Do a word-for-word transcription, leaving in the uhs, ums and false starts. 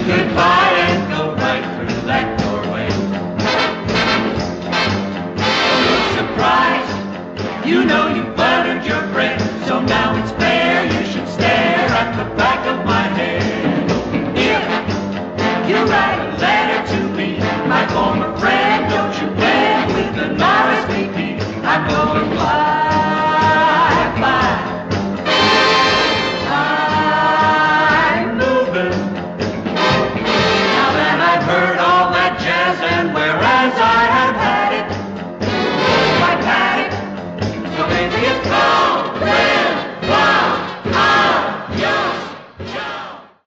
Goodbye and go right through that doorway. Oh, look surprised, you know you buttered your bread, so now it's fair you should stare at the back of my head. If you write a letter to me, my former friend, don't you beg with an R S V P, I'm gonna fly.